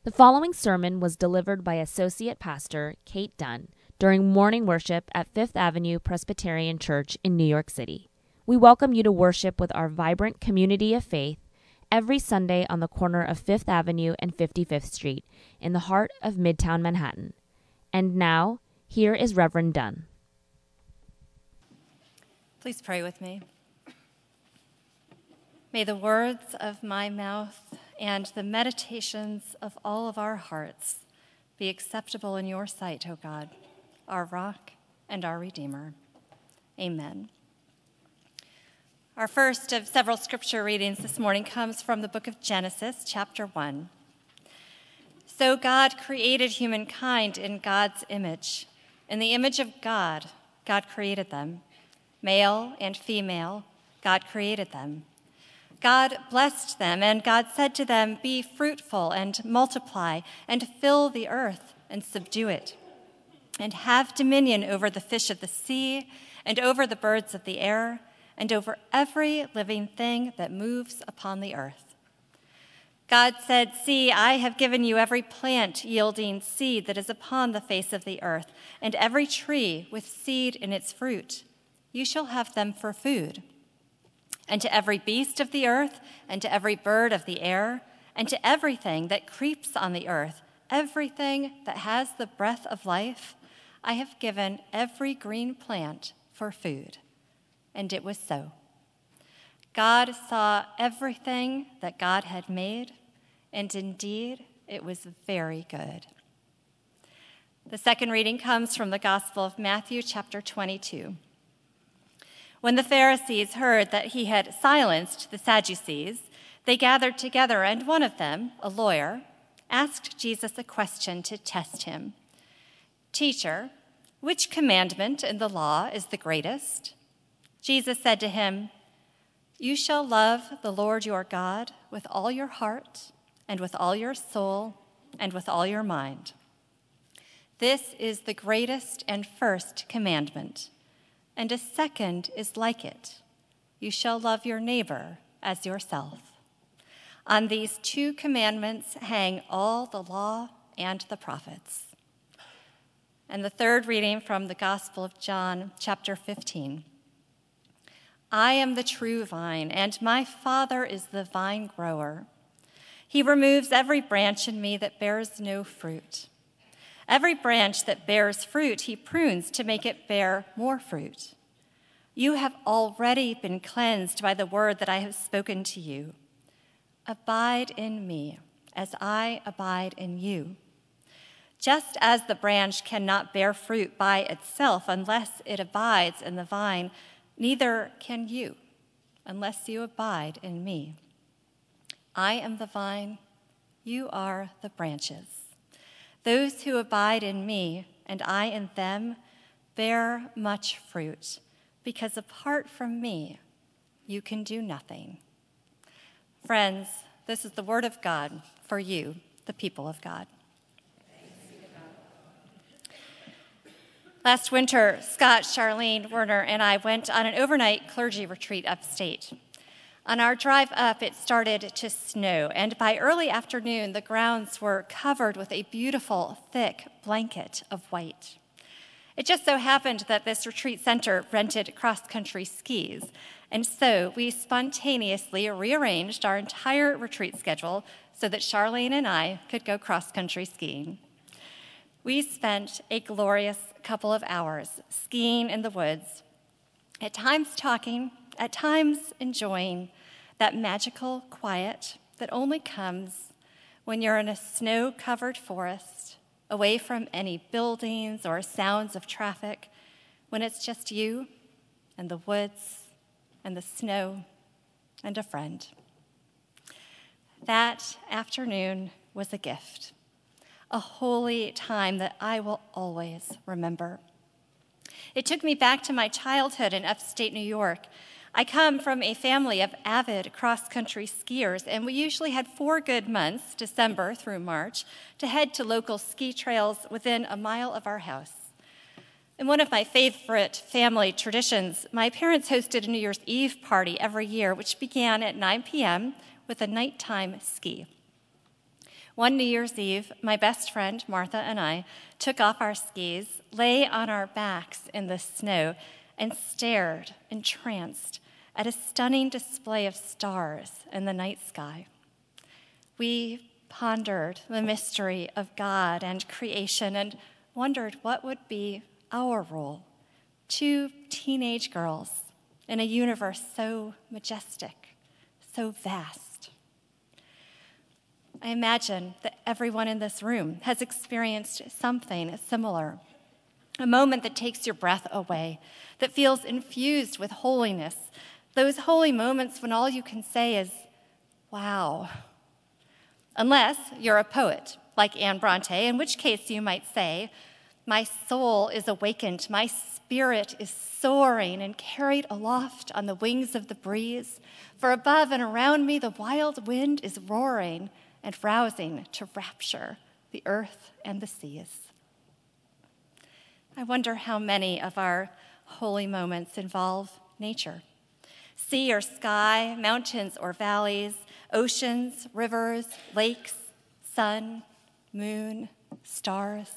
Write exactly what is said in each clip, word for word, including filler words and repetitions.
The following sermon was delivered by Associate Pastor Kate Dunn during morning worship at Fifth Avenue Presbyterian Church in New York City. We welcome you to worship with our vibrant community of faith every Sunday on the corner of Fifth Avenue and fifty-fifth Street in the heart of Midtown Manhattan. And now, here is Reverend Dunn. Please pray with me. May the words of my mouth and the meditations of all of our hearts be acceptable in your sight, O God, our rock and our Redeemer. Amen. Our first of several scripture readings this morning comes from the book of Genesis, chapter one. So God created humankind in God's image. In the image of God, God created them. Male and female, God created them. God blessed them, and God said to them, "Be fruitful and multiply, and fill the earth and subdue it, and have dominion over the fish of the sea, and over the birds of the air, and over every living thing that moves upon the earth." God said, "See, I have given you every plant yielding seed that is upon the face of the earth, and every tree with seed in its fruit. You shall have them for food. And to every beast of the earth, and to every bird of the air, and to everything that creeps on the earth, everything that has the breath of life, I have given every green plant for food." And it was so. God saw everything that God had made, and indeed it was very good. The second reading comes from the Gospel of Matthew, chapter twenty-two. When the Pharisees heard that he had silenced the Sadducees, they gathered together, and one of them, a lawyer, asked Jesus a question to test him. "Teacher, which commandment in the law is the greatest?" Jesus said to him, "You shall love the Lord your God with all your heart, and with all your soul, and with all your mind. This is the greatest and first commandment. And a second is like it. You shall love your neighbor as yourself. On these two commandments hang all the law and the prophets." And the third reading from the Gospel of John, chapter fifteen. "I am the true vine, and my Father is the vine grower. He removes every branch in me that bears no fruit. Every branch that bears fruit, he prunes to make it bear more fruit. You have already been cleansed by the word that I have spoken to you. Abide in me, as I abide in you. Just as the branch cannot bear fruit by itself unless it abides in the vine, neither can you unless you abide in me. I am the vine, you are the branches. Those who abide in me and I in them bear much fruit, because apart from me, you can do nothing." Friends, this is the word of God for you, the people of God. Last winter, Scott, Charlene, Werner, and I went on an overnight clergy retreat upstate. On our drive up, it started to snow, and by early afternoon, the grounds were covered with a beautiful, thick blanket of white. It just so happened that this retreat center rented cross-country skis, and so we spontaneously rearranged our entire retreat schedule so that Charlene and I could go cross-country skiing. We spent a glorious couple of hours skiing in the woods, at times talking, at times enjoying that magical quiet that only comes when you're in a snow-covered forest, away from any buildings or sounds of traffic, when it's just you and the woods and the snow and a friend. That afternoon was a gift, a holy time that I will always remember. It took me back to my childhood in upstate New York. I come from a family of avid cross-country skiers, and we usually had four good months, December through March, to head to local ski trails within a mile of our house. In one of my favorite family traditions, my parents hosted a New Year's Eve party every year, which began at nine p.m. with a nighttime ski. One New Year's Eve, my best friend, Martha, and I took off our skis, lay on our backs in the snow, and stared, entranced, at a stunning display of stars in the night sky. We pondered the mystery of God and creation and wondered what would be our role, two teenage girls in a universe so majestic, so vast. I imagine that everyone in this room has experienced something similar, a moment that takes your breath away, that feels infused with holiness, those holy moments when all you can say is, wow. Unless you're a poet, like Anne Bronte, in which case you might say, my soul is awakened, my spirit is soaring and carried aloft on the wings of the breeze, for above and around me the wild wind is roaring and rousing to rapture the earth and the seas. I wonder how many of our holy moments involve nature. Sea or sky, mountains or valleys, oceans, rivers, lakes, sun, moon, stars.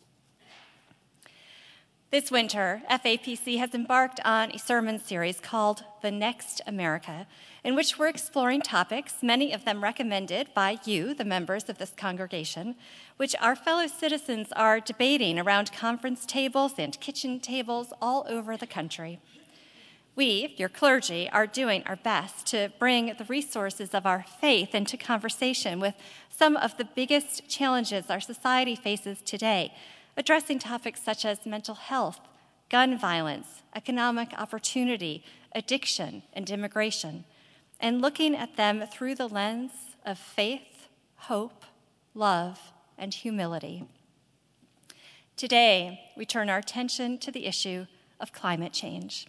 This winter, F A P C has embarked on a sermon series called The Next America, in which we're exploring topics, many of them recommended by you, the members of this congregation, which our fellow citizens are debating around conference tables and kitchen tables all over the country. We, your clergy, are doing our best to bring the resources of our faith into conversation with some of the biggest challenges our society faces today, addressing topics such as mental health, gun violence, economic opportunity, addiction, and immigration, and looking at them through the lens of faith, hope, love, and humility. Today, we turn our attention to the issue of climate change.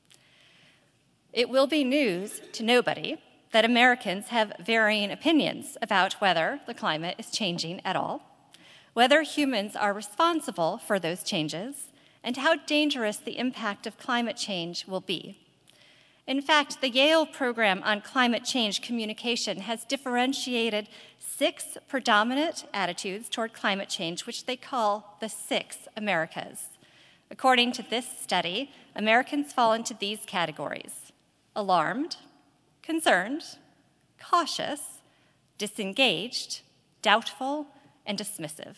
It will be news to nobody that Americans have varying opinions about whether the climate is changing at all, whether humans are responsible for those changes, and how dangerous the impact of climate change will be. In fact, the Yale Program on Climate Change Communication has differentiated six predominant attitudes toward climate change, which they call the six Americas. According to this study, Americans fall into these categories: alarmed, concerned, cautious, disengaged, doubtful, and dismissive.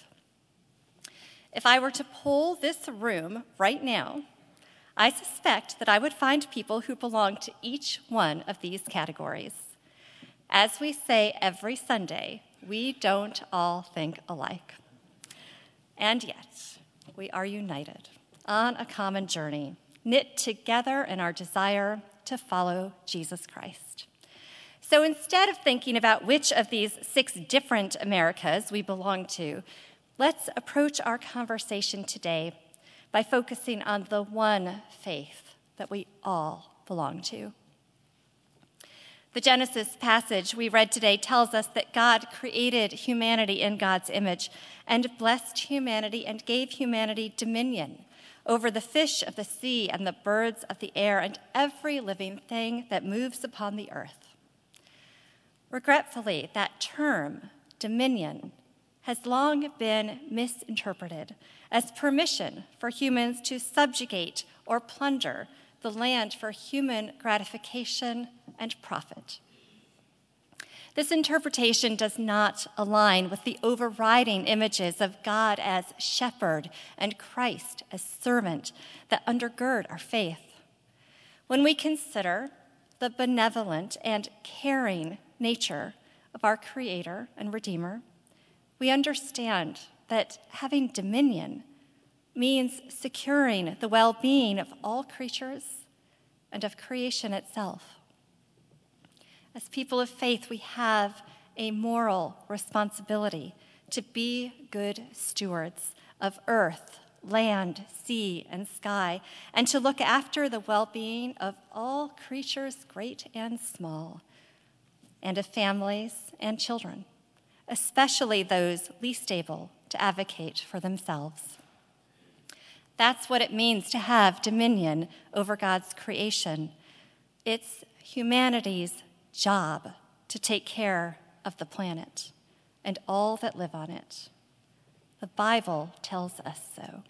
If I were to poll this room right now, I suspect that I would find people who belong to each one of these categories. As we say every Sunday, we don't all think alike. And yet, we are united on a common journey, knit together in our desire to follow Jesus Christ. So instead of thinking about which of these six different Americas we belong to, let's approach our conversation today by focusing on the one faith that we all belong to. The Genesis passage we read today tells us that God created humanity in God's image and blessed humanity and gave humanity dominion over the fish of the sea and the birds of the air and every living thing that moves upon the earth. Regretfully, that term, dominion, has long been misinterpreted as permission for humans to subjugate or plunder the land for human gratification and profit. This interpretation does not align with the overriding images of God as shepherd and Christ as servant that undergird our faith. When we consider the benevolent and caring nature of our Creator and Redeemer, we understand that having dominion means securing the well-being of all creatures and of creation itself. As people of faith, we have a moral responsibility to be good stewards of earth, land, sea, and sky, and to look after the well-being of all creatures, great and small, and of families and children, especially those least able to advocate for themselves. That's what it means to have dominion over God's creation. It's humanity's job to take care of the planet, and all that live on it. The Bible tells us so.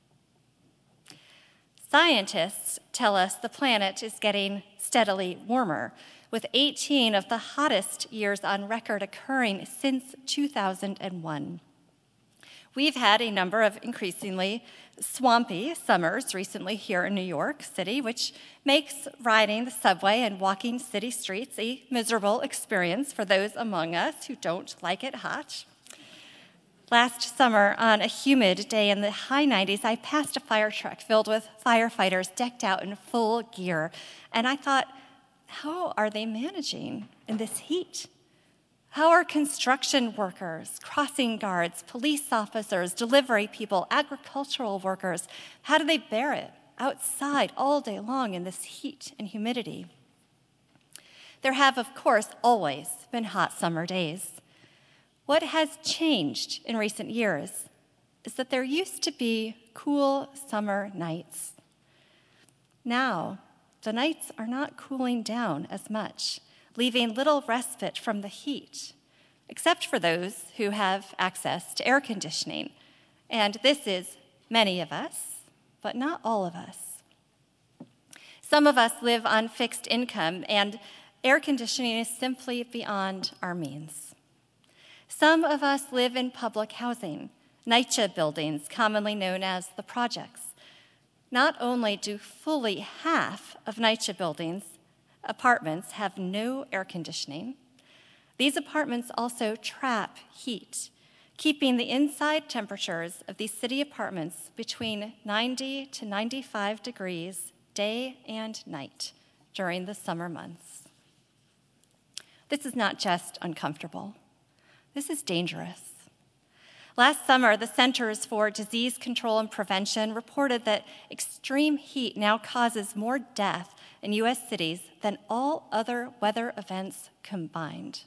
Scientists tell us the planet is getting steadily warmer, with eighteen of the hottest years on record occurring since two thousand one. We've had a number of increasingly swampy summers recently here in New York City, which makes riding the subway and walking city streets a miserable experience for those among us who don't like it hot. Last summer, on a humid day in the high nineties, I passed a fire truck filled with firefighters decked out in full gear, and I thought, how are they managing in this heat? How are construction workers, crossing guards, police officers, delivery people, agricultural workers, how do they bear it outside all day long in this heat and humidity? There have, of course, always been hot summer days. What has changed in recent years is that there used to be cool summer nights. Now, the nights are not cooling down as much, leaving little respite from the heat, except for those who have access to air conditioning. And this is many of us, but not all of us. Some of us live on fixed income, and air conditioning is simply beyond our means. Some of us live in public housing, NYCHA buildings, commonly known as the projects. Not only do fully half of NYCHA buildings, apartments have no air conditioning, these apartments also trap heat, keeping the inside temperatures of these city apartments between ninety to ninety-five degrees day and night during the summer months. This is not just uncomfortable. This is dangerous. Last summer, the Centers for Disease Control and Prevention reported that extreme heat now causes more death in U S cities than all other weather events combined.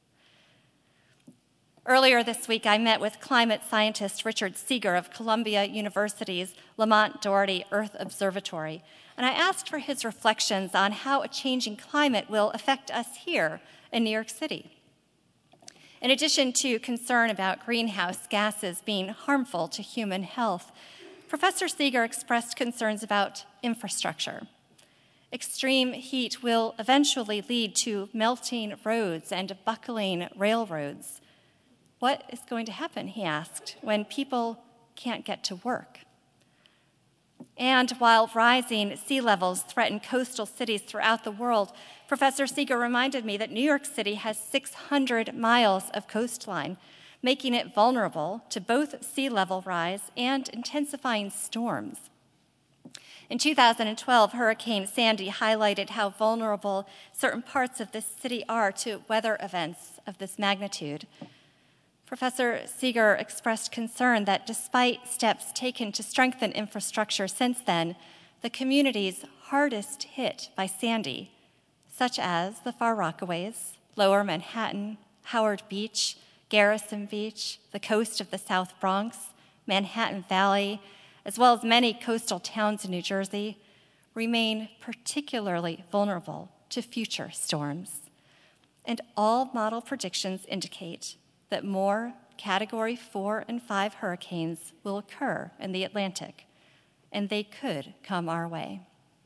Earlier this week, I met with climate scientist Richard Seeger of Columbia University's Lamont Doherty Earth Observatory, and I asked for his reflections on how a changing climate will affect us here in New York City. In addition to concern about greenhouse gases being harmful to human health, Professor Seeger expressed concerns about infrastructure. Extreme heat will eventually lead to melting roads and buckling railroads. What is going to happen, he asked, when people can't get to work? And while rising sea levels threaten coastal cities throughout the world, Professor Seeger reminded me that New York City has six hundred miles of coastline, making it vulnerable to both sea level rise and intensifying storms. In two thousand twelve, Hurricane Sandy highlighted how vulnerable certain parts of this city are to weather events of this magnitude. Professor Seeger expressed concern that despite steps taken to strengthen infrastructure since then, the communities hardest hit by Sandy, such as the Far Rockaways, Lower Manhattan, Howard Beach, Garrison Beach, the coast of the South Bronx, Manhattan Valley, as well as many coastal towns in New Jersey, remain particularly vulnerable to future storms. And all model predictions indicate that more Category four and five hurricanes will occur in the Atlantic, and they could come our way.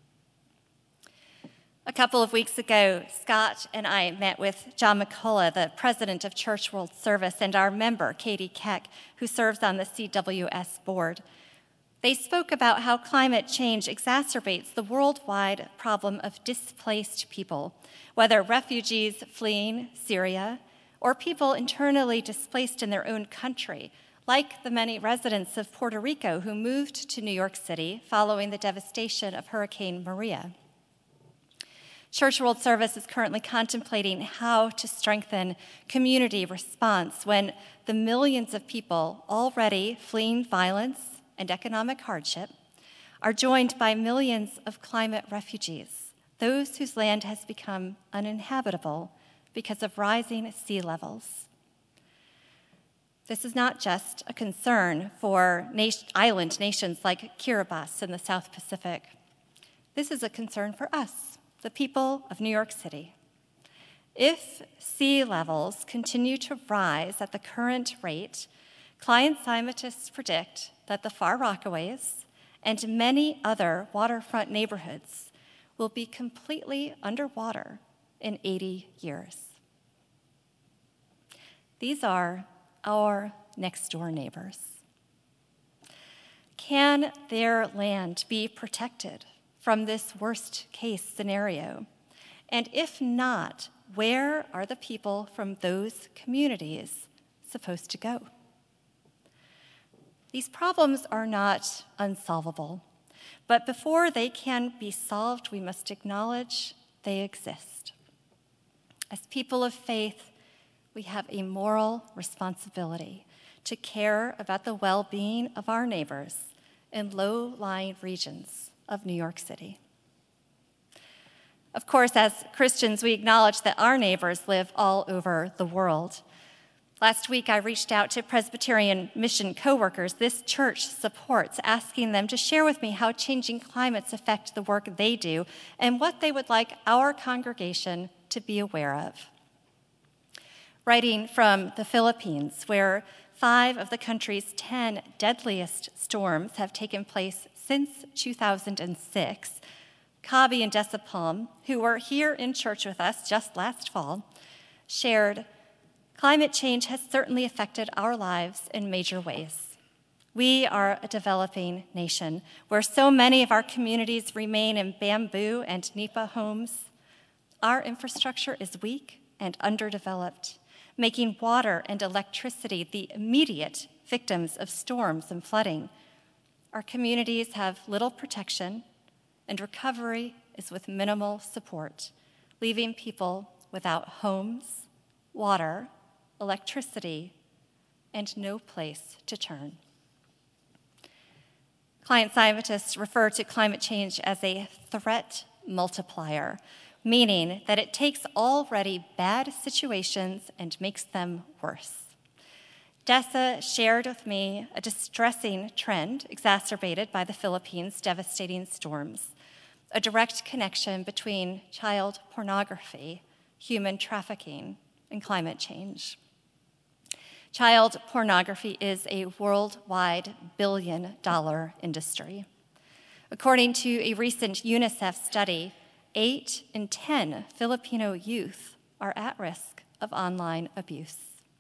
A couple of weeks ago, Scott and I met with John McCullough, the president of Church World Service, and our member, Katie Keck, who serves on the C W S board. They spoke about how climate change exacerbates the worldwide problem of displaced people, whether refugees fleeing Syria or people internally displaced in their own country, like the many residents of Puerto Rico who moved to New York City following the devastation of Hurricane Maria. Church World Service is currently contemplating how to strengthen community response when the millions of people already fleeing violence and economic hardship are joined by millions of climate refugees, those whose land has become uninhabitable because of rising sea levels. This is not just a concern for nation, island nations like Kiribati in the South Pacific. This is a concern for us, the people of New York City. If sea levels continue to rise at the current rate, climate scientists predict that the Far Rockaways and many other waterfront neighborhoods will be completely underwater in eighty years. These are our next-door neighbors. Can their land be protected from this worst-case scenario? And if not, where are the people from those communities supposed to go? These problems are not unsolvable, but before they can be solved, we must acknowledge they exist. As people of faith, we have a moral responsibility to care about the well-being of our neighbors in low-lying regions of New York City. Of course, as Christians, we acknowledge that our neighbors live all over the world. Last week, I reached out to Presbyterian Mission coworkers this church supports, asking them to share with me how changing climates affect the work they do and what they would like our congregation to be aware of. Writing from the Philippines, where five of the country's ten deadliest storms have taken place since two thousand six, Kabi and Desipalm, who were here in church with us just last fall, shared, "Climate change has certainly affected our lives in major ways. We are a developing nation where so many of our communities remain in bamboo and nipa homes. Our infrastructure is weak and underdeveloped, making water and electricity the immediate victims of storms and flooding. Our communities have little protection, and recovery is with minimal support, leaving people without homes, water, electricity, and no place to turn." Climate scientists refer to climate change as a threat multiplier, meaning that it takes already bad situations and makes them worse. Dessa shared with me a distressing trend exacerbated by the Philippines' devastating storms, a direct connection between child pornography, human trafficking, and climate change. Child pornography is a worldwide billion-dollar industry. According to a recent UNICEF study, eight in ten Filipino youth are at risk of online abuse.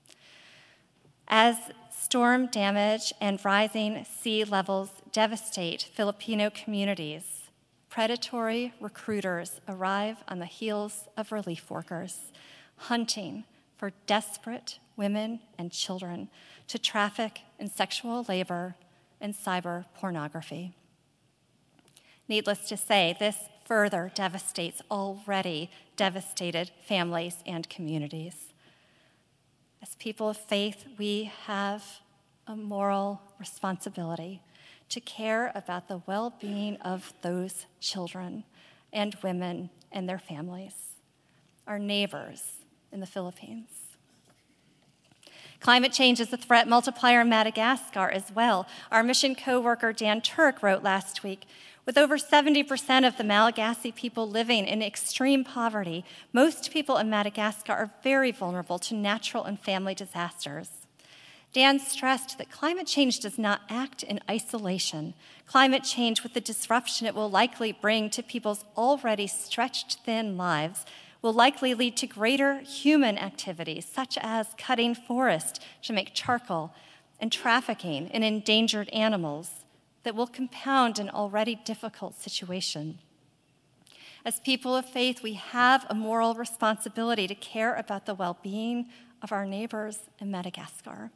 As storm damage and rising sea levels devastate Filipino communities, predatory recruiters arrive on the heels of relief workers, hunting for desperate women and children to traffic in sexual labor and cyber pornography. Needless to say, this further devastates already devastated families and communities. As people of faith, we have a moral responsibility to care about the well-being of those children and women and their families, our neighbors in the Philippines. Climate change is a threat multiplier in Madagascar as well. Our mission co-worker Dan Turk wrote last week, "With over seventy percent of the Malagasy people living in extreme poverty, most people in Madagascar are very vulnerable to natural and family disasters." Dan stressed that climate change does not act in isolation. Climate change, with the disruption it will likely bring to people's already stretched thin lives, will likely lead to greater human activities, such as cutting forest to make charcoal and trafficking in endangered animals, that will compound an already difficult situation. As people of faith, we have a moral responsibility to care about the well-being of our neighbors in Madagascar.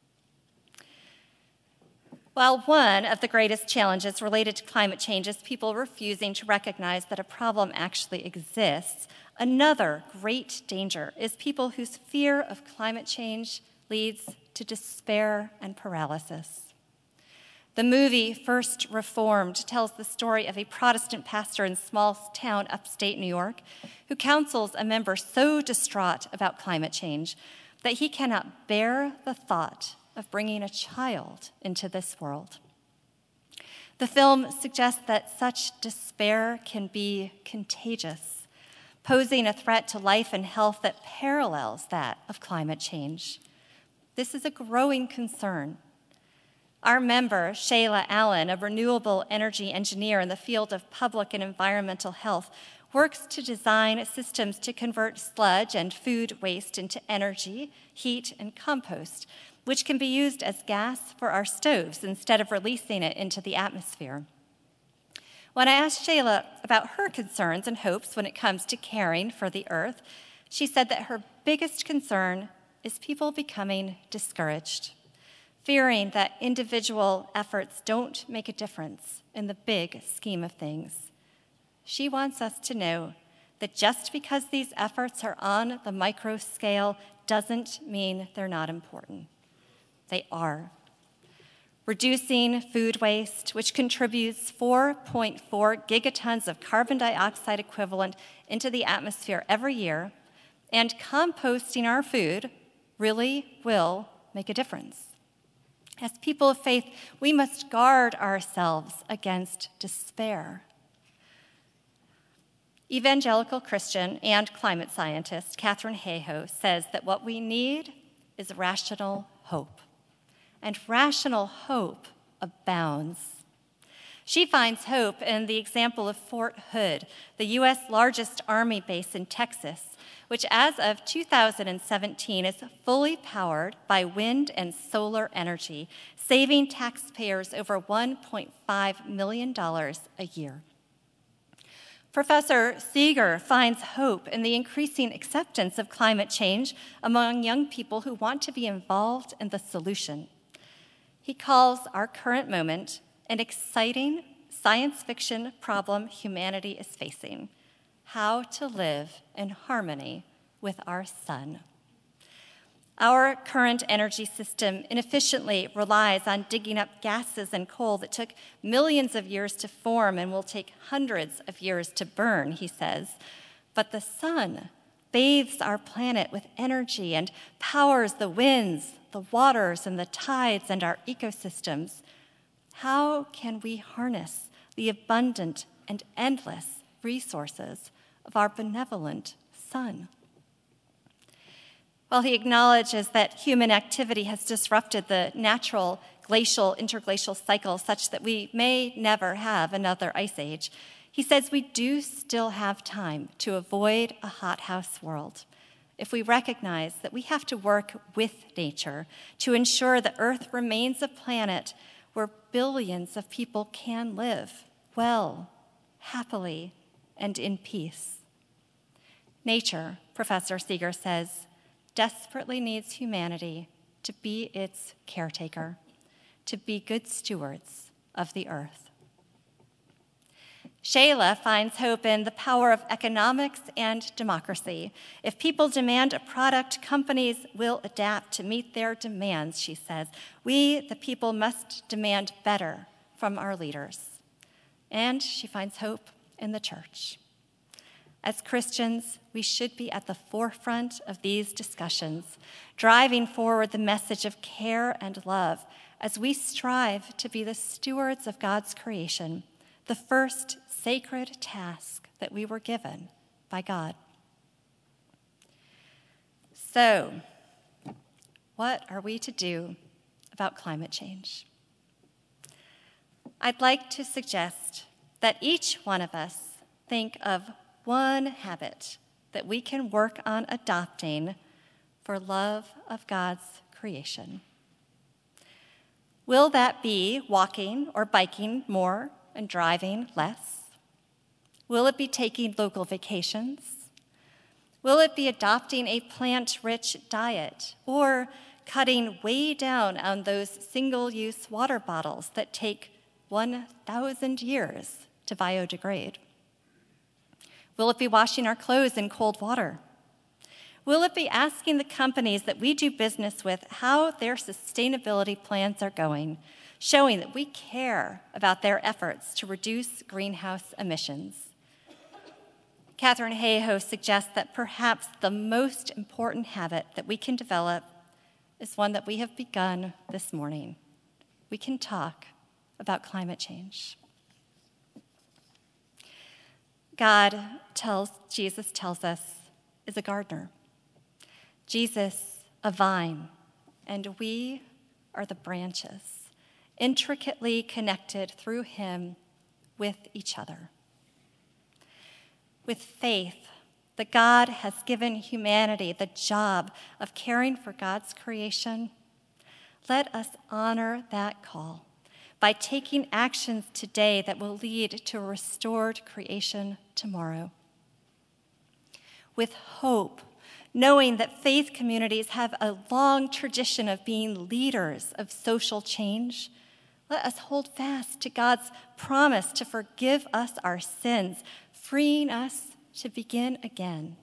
While one of the greatest challenges related to climate change is people refusing to recognize that a problem actually exists, another great danger is people whose fear of climate change leads to despair and paralysis. The movie First Reformed tells the story of a Protestant pastor in small town upstate New York who counsels a member so distraught about climate change that he cannot bear the thought of bringing a child into this world. The film suggests that such despair can be contagious, posing a threat to life and health that parallels that of climate change. This is a growing concern. Our member, Shayla Allen, a renewable energy engineer in the field of public and environmental health, works to design systems to convert sludge and food waste into energy, heat, and compost, which can be used as gas for our stoves instead of releasing it into the atmosphere. When I asked Shayla about her concerns and hopes when it comes to caring for the earth, she said that her biggest concern is people becoming discouraged, fearing that individual efforts don't make a difference in the big scheme of things. She wants us to know that just because these efforts are on the micro scale doesn't mean they're not important. They are. Reducing food waste, which contributes four point four gigatons of carbon dioxide equivalent into the atmosphere every year, and composting our food really will make a difference. As people of faith, we must guard ourselves against despair. Evangelical Christian and climate scientist Katharine Hayhoe says that what we need is rational hope. And rational hope abounds. She finds hope in the example of Fort Hood, the U S largest Army base in Texas, which as of two thousand seventeen is fully powered by wind and solar energy, saving taxpayers over one point five million dollars a year. Professor Seeger finds hope in the increasing acceptance of climate change among young people who want to be involved in the solution. He calls our current moment an exciting science fiction problem humanity is facing: how to live in harmony with our sun. Our current energy system inefficiently relies on digging up gases and coal that took millions of years to form and will take hundreds of years to burn, he says. But the sun bathes our planet with energy and powers the winds, the waters, and the tides, and our ecosystems. How can we harness the abundant and endless resources of our benevolent sun? While he acknowledges that human activity has disrupted the natural glacial interglacial cycle such that we may never have another ice age, he says we do still have time to avoid a hothouse world if we recognize that we have to work with nature to ensure the Earth remains a planet where billions of people can live well, happily, and in peace. Nature, Professor Seeger says, desperately needs humanity to be its caretaker, to be good stewards of the earth. Shayla finds hope in the power of economics and democracy. If people demand a product, companies will adapt to meet their demands, she says. We, the people, must demand better from our leaders. And she finds hope in the church. As Christians, we should be at the forefront of these discussions, driving forward the message of care and love as we strive to be the stewards of God's creation, the first sacred task that we were given by God. So, what are we to do about climate change? I'd like to suggest that each one of us think of one habit that we can work on adopting for love of God's creation. Will that be walking or biking more and driving less? Will it be taking local vacations? Will it be adopting a plant-rich diet or cutting way down on those single-use water bottles that take one thousand years to biodegrade? Will it be washing our clothes in cold water? Will it be asking the companies that we do business with how their sustainability plans are going, showing that we care about their efforts to reduce greenhouse emissions? Katharine Hayhoe suggests that perhaps the most important habit that we can develop is one that we have begun this morning. We can talk about climate change. God tells, Jesus tells us, is a gardener. Jesus, a vine, and we are the branches, intricately connected through him with each other. With faith that God has given humanity the job of caring for God's creation, let us honor that call by taking actions today that will lead to a restored creation tomorrow. With hope, knowing that faith communities have a long tradition of being leaders of social change, let us hold fast to God's promise to forgive us our sins, freeing us to begin again.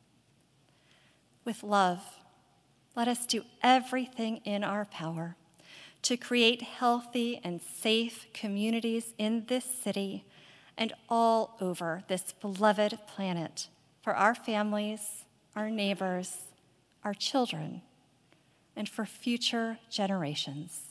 With love, let us do everything in our power to create healthy and safe communities in this city and all over this beloved planet for our families, our neighbors, our children, and for future generations.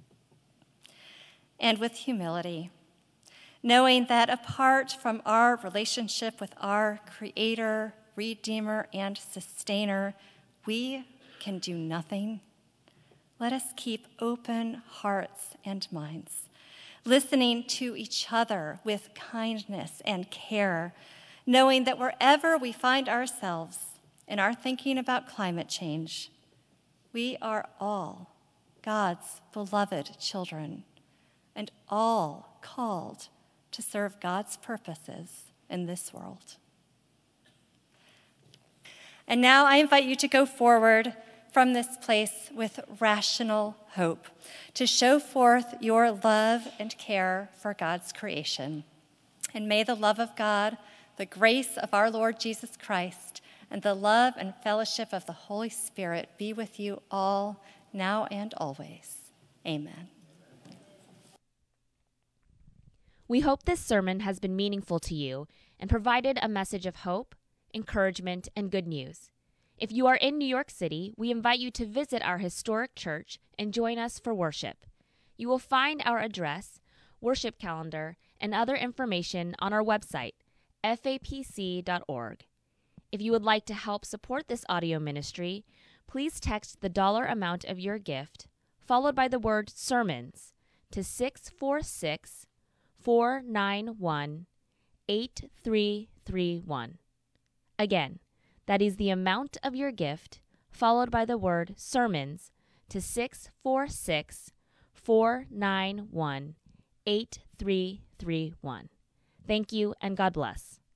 And with humility, knowing that apart from our relationship with our Creator, Redeemer, and Sustainer, we can do nothing. Let us keep open hearts and minds, listening to each other with kindness and care, knowing that wherever we find ourselves in our thinking about climate change, we are all God's beloved children and all called to serve God's purposes in this world. And now I invite you to go forward from this place with rational hope, to show forth your love and care for God's creation. And may the love of God, the grace of our Lord Jesus Christ, and the love and fellowship of the Holy Spirit be with you all, now and always. Amen. We hope this sermon has been meaningful to you and provided a message of hope, encouragement, and good news. If you are in New York City, we invite you to visit our historic church and join us for worship. You will find our address, worship calendar, and other information on our website, f a p c dot org. If you would like to help support this audio ministry, please text the dollar amount of your gift, followed by the word sermons, to six four six, four nine one, eight three three one. Again, that is the amount of your gift, followed by the word sermons, to six four six, four nine one, eight three three one. Thank you, and God bless.